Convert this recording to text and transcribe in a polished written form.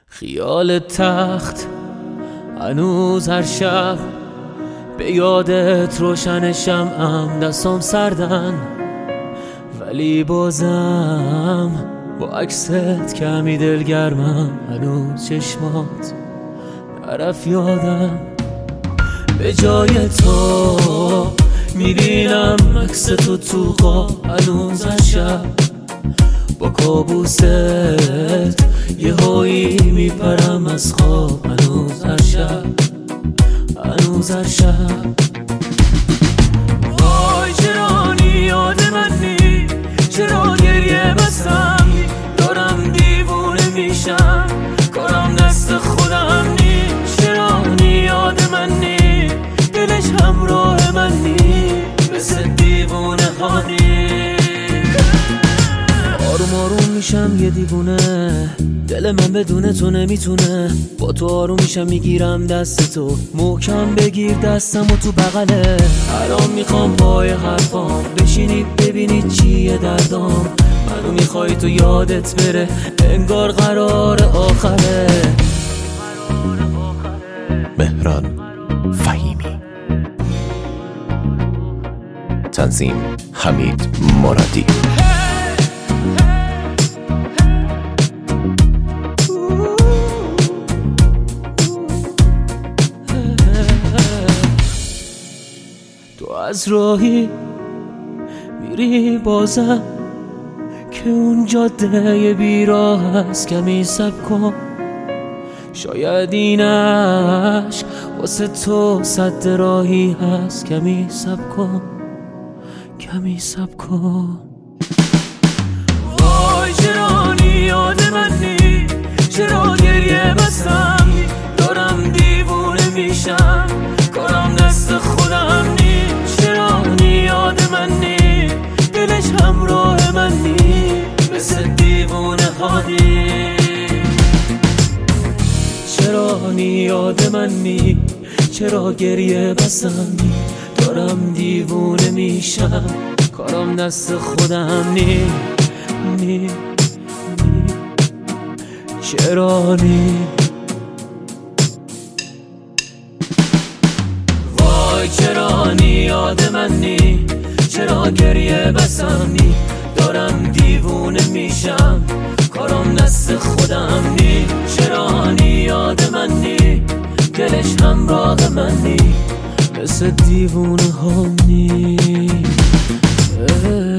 خیال تخت هنوز هر شب به یادت روشن شمعم، دستام سردن ولی بازم با عکست کمی دلگرمم. هنوز چشمات نرفت یادم، به جای تو میبینم عکس تو خواب. هنوز هر شب با کابوست یه هایی میپرم از خواب. هنوز هر شب، هنوز هر شب. وای چرا یاد منی، چرا گریه بستم، دارم دیوونه میشم، کارم دست خودم نی. چرا یاد منی، دلش همراه منی، مثل دیوونه هانی. آروم آروم میشم یه دیوونه، دل من بدون تو نمیتونه. با تو آروم میشم میگیرم دست تو، محکم بگیر دستم و تو بغله. الان میخوام پای حرفام بشینید ببینید چیه دردام. منو میخوای تو یادت بره، انگار قرار آخره. مهران فهیمی، تنظیم حمید مرادی. تو از راهی میری بازم که اون جاده بیراه هست، کمی صبر کن. شاید این عشق واسه تو سد راهی هست، کمی صبر کن، کمی صبر کن. وای چرا یاد منی، چرا گریه بستم، دارم دیوونه میشم، کارم دست خودم نی. چرا یاد منی، دلش همراه منی، مثل دیوونه هانی. چرا یاد منی، چرا گریه بستم، دارم دیوونه میشم، کارم دست خودم نی. چرا وای چرا یاد منی، چرا گریه بستم، دارم دیوونه میشم، کارم دست خودم نی. چرا یاد منی، دلش همراه منی، مثل دیوونه هانی.